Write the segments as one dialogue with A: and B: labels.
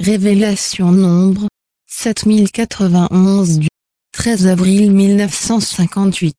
A: Révélation Nombre 7091 du 13 avril 1958.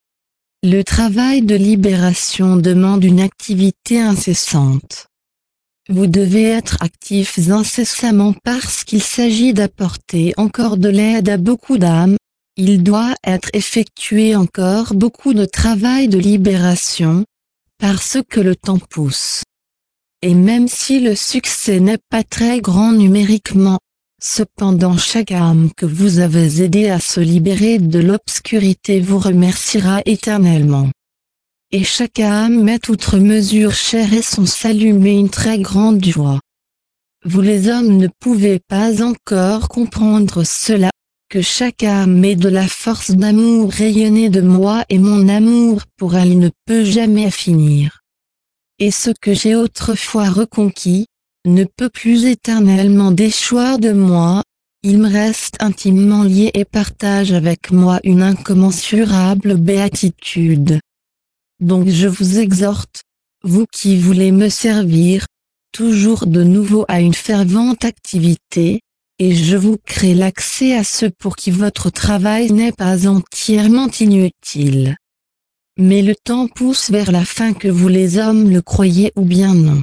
A: Le travail de libération demande une activité incessante. Vous devez être actifs incessamment parce qu'il s'agit d'apporter encore de l'aide à beaucoup d'âmes. Il doit être effectué encore beaucoup de travail de libération, parce que le temps pousse. Et même si le succès n'est pas très grand numériquement, cependant chaque âme que vous avez aidé à se libérer de l'obscurité vous remerciera éternellement. Et chaque âme est outre mesure chère et son salut met une très grande joie. Vous les hommes ne pouvez pas encore comprendre cela, que chaque âme ait de la force d'amour rayonner de moi et mon amour pour elle ne peut jamais finir. Et ce que j'ai autrefois reconquis, ne peut plus éternellement déchoir de moi, il me reste intimement lié et partage avec moi une incommensurable béatitude. Donc je vous exhorte, vous qui voulez me servir, toujours de nouveau à une fervente activité, et je vous crée l'accès à ceux pour qui votre travail n'est pas entièrement inutile. Mais le temps pousse vers la fin que vous les hommes le croyez ou bien non.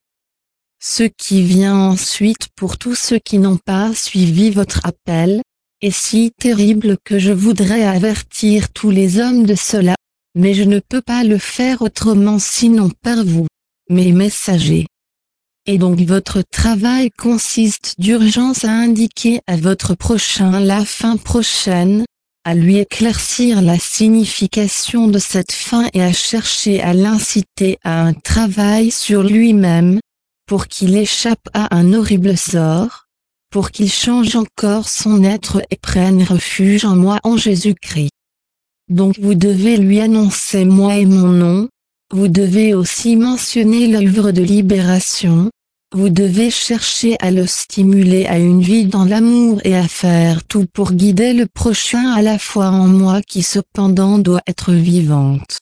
A: Ce qui vient ensuite pour tous ceux qui n'ont pas suivi votre appel, est si terrible que je voudrais avertir tous les hommes de cela, mais je ne peux pas le faire autrement sinon par vous, mes messagers. Et donc votre travail consiste d'urgence à indiquer à votre prochain la fin prochaine, à lui éclaircir la signification de cette fin et à chercher à l'inciter à un travail sur lui-même, pour qu'il échappe à un horrible sort, pour qu'il change encore son être et prenne refuge en moi en Jésus-Christ. Donc vous devez lui annoncer moi et mon nom, vous devez aussi mentionner l'œuvre de libération, vous devez chercher à le stimuler à une vie dans l'amour et à faire tout pour guider le prochain à la foi en moi qui cependant doit être vivante.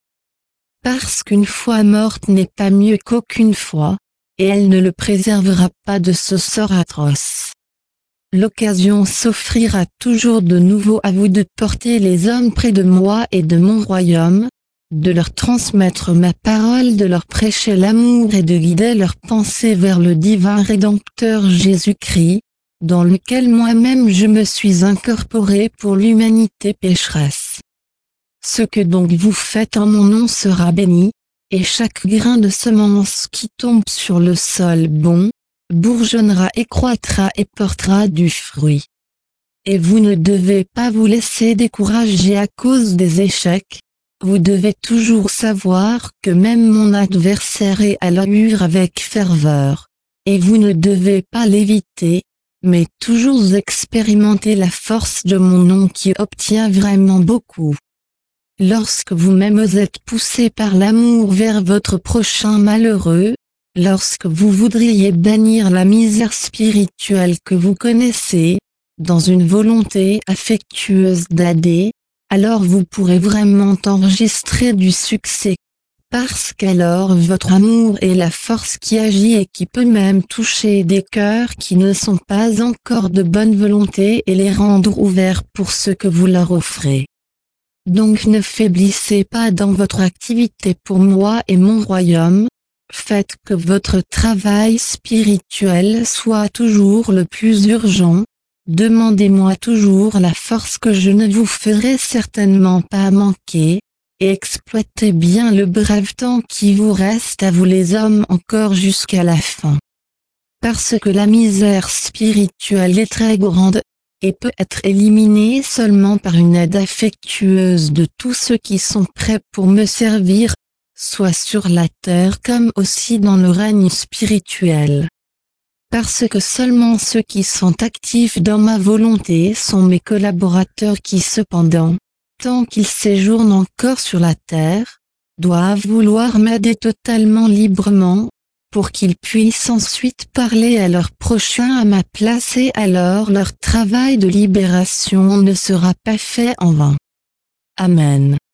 A: Parce qu'une foi morte n'est pas mieux qu'aucune foi, et elle ne le préservera pas de ce sort atroce. L'occasion s'offrira toujours de nouveau à vous de porter les hommes près de moi et de mon royaume, de leur transmettre ma parole, de leur prêcher l'amour et de guider leurs pensées vers le divin Rédempteur Jésus-Christ, dans lequel moi-même je me suis incorporé pour l'humanité pécheresse. Ce que donc vous faites en mon nom sera béni, et chaque grain de semence qui tombe sur le sol bon, bourgeonnera et croîtra et portera du fruit. Et vous ne devez pas vous laisser décourager à cause des échecs, vous devez toujours savoir que même mon adversaire est à l'allure avec ferveur, et vous ne devez pas l'éviter, mais toujours expérimenter la force de mon nom qui obtient vraiment beaucoup. Lorsque vous-même êtes poussé par l'amour vers votre prochain malheureux, lorsque vous voudriez bannir la misère spirituelle que vous connaissez, dans une volonté affectueuse d'aider, alors vous pourrez vraiment enregistrer du succès, parce qu'alors votre amour est la force qui agit et qui peut même toucher des cœurs qui ne sont pas encore de bonne volonté et les rendre ouverts pour ce que vous leur offrez. Donc ne faiblissez pas dans votre activité pour moi et mon royaume, faites que votre travail spirituel soit toujours le plus urgent, demandez-moi toujours la force que je ne vous ferai certainement pas manquer, et exploitez bien le bref temps qui vous reste à vous les hommes encore jusqu'à la fin. Parce que la misère spirituelle est très grande, et peut être éliminée seulement par une aide affectueuse de tous ceux qui sont prêts pour me servir, soit sur la terre comme aussi dans le règne spirituel. Parce que seulement ceux qui sont actifs dans ma volonté sont mes collaborateurs qui cependant, tant qu'ils séjournent encore sur la terre, doivent vouloir m'aider totalement librement, pour qu'ils puissent ensuite parler à leur prochain à ma place et alors leur travail de libération ne sera pas fait en vain. Amen.